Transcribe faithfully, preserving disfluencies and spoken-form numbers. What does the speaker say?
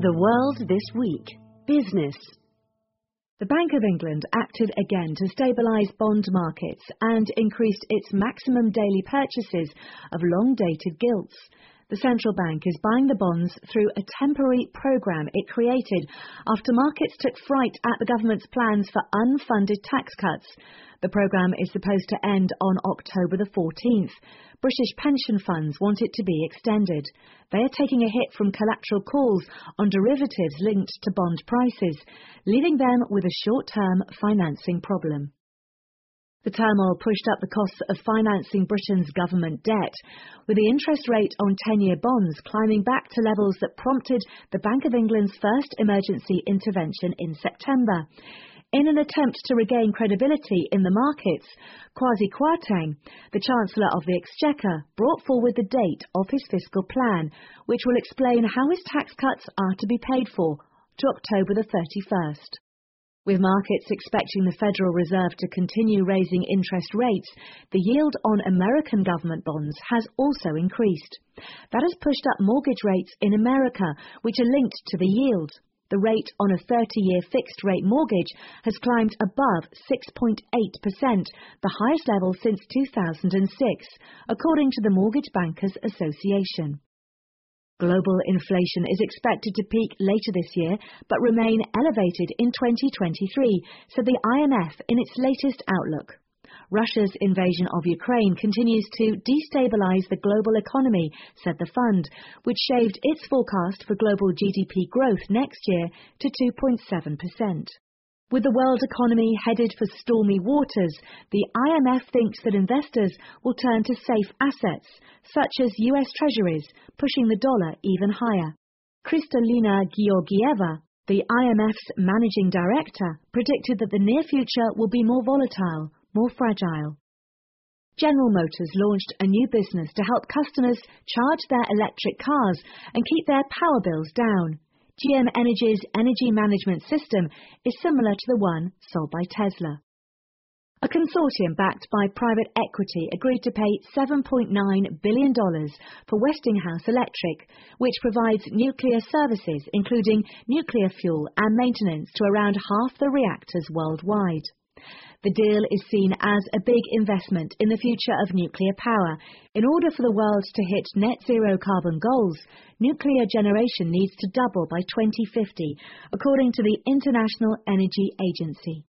The World This Week. Business. The Bank of England acted again to stabilise bond markets and increased its maximum daily purchases of long-dated gilts. The central bank is buying the bonds through a temporary programme it created after markets took fright at the government's plans for unfunded tax cuts. The programme is supposed to end on October the fourteenth. British pension funds want it to be extended. They are taking a hit from collateral calls on derivatives linked to bond prices, leaving them with a short-term financing problem. The turmoil pushed up the costs of financing Britain's government debt, with the interest rate on ten-year bonds climbing back to levels that prompted the Bank of England's first emergency intervention in September. In an attempt to regain credibility in the markets, Kwasi Kwarteng, the Chancellor of the Exchequer, brought forward the date of his fiscal plan, which will explain how his tax cuts are to be paid for, to October the thirty-first. With markets expecting the Federal Reserve to continue raising interest rates, the yield on American government bonds has also increased. That has pushed up mortgage rates in America, which are linked to the yield. The rate on a thirty-year fixed-rate mortgage has climbed above six point eight percent, the highest level since two thousand six, according to the Mortgage Bankers Association. Global inflation is expected to peak later this year, but remain elevated in twenty twenty-three, said the I M F in its latest outlook. Russia's invasion of Ukraine continues to destabilize the global economy, said the fund, which shaved its forecast for global G D P growth next year to two point seven percent. With the world economy headed for stormy waters, the I M F thinks that investors will turn to safe assets, such as U S Treasuries, pushing the dollar even higher. Kristalina Georgieva, the I M F's managing director, predicted that the near future will be more volatile, more fragile. General Motors launched a new business to help customers charge their electric cars and keep their power bills down. G M Energy's energy management system is similar to the one sold by Tesla. A consortium backed by private equity agreed to pay seven point nine billion dollars for Westinghouse Electric, which provides nuclear services including nuclear fuel and maintenance to around half the reactors worldwide. The deal is seen as a big investment in the future of nuclear power. In order for the world to hit net zero carbon goals, nuclear generation needs to double by twenty fifty, according to the International Energy Agency.